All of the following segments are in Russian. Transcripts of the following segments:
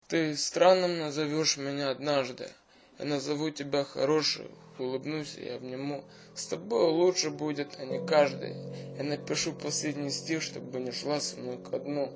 Ты странным назовешь меня однажды. Я назову тебя хорошей, улыбнусь и обниму. С тобой лучше будет, а не каждый. Я напишу последний стих, чтобы не шла со мной ко дну.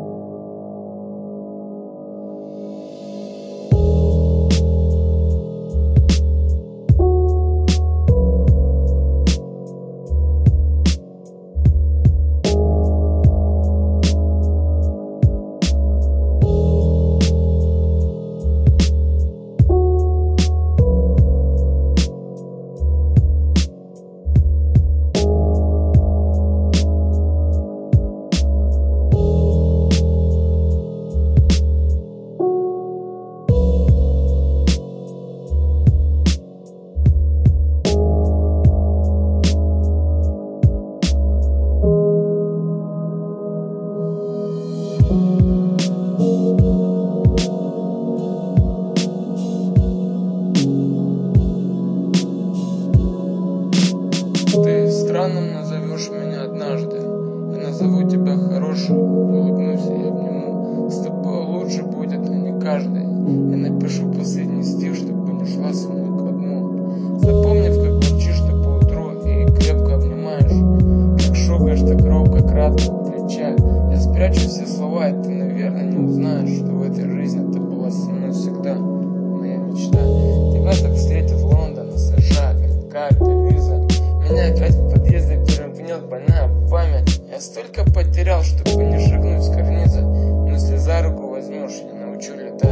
Ты странным назовешь меня однажды. Я назову тебя хорошей, улыбнусь и обниму. С тобой лучше будет, а не каждый. Я напишу последний стих, чтобы не шла со мной ко дну. Запомнив, как молчишь ты поутру и крепко обнимаешь, как шугаешь так робко, кратко у плеча. Я спрячу все слова, и ты, наверное, не узнаешь, что в этой жизни ты была со мной всегда. Моя мечта. Тебя так встретит Лондон, США, карта, виза. Меня опять в подъезде перемкнет больная память. Я столько потерял, чтобы не шагнуть с карниза. Но если за руку возьмешь, я научу летать.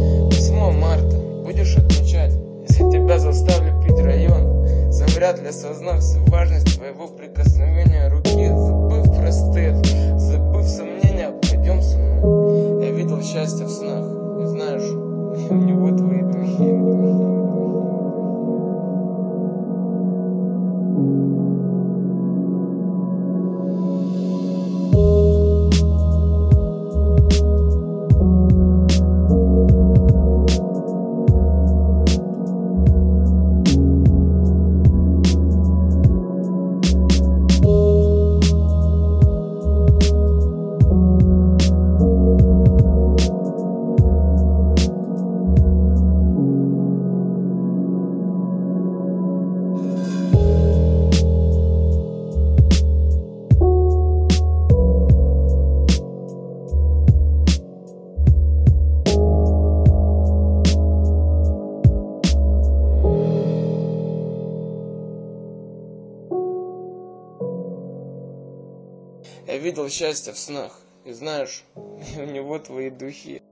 8 марта будешь отмечать. Если тебя заставлю пить район, вряд ли осознав всю важность твоего прикосновения руки. Забыв про стыд, забыв сомнения, пойдем со мной. Я видел счастье в снах, и знаешь, у него твои духи. Я видел счастье в снах, и знаешь, у него твои духи.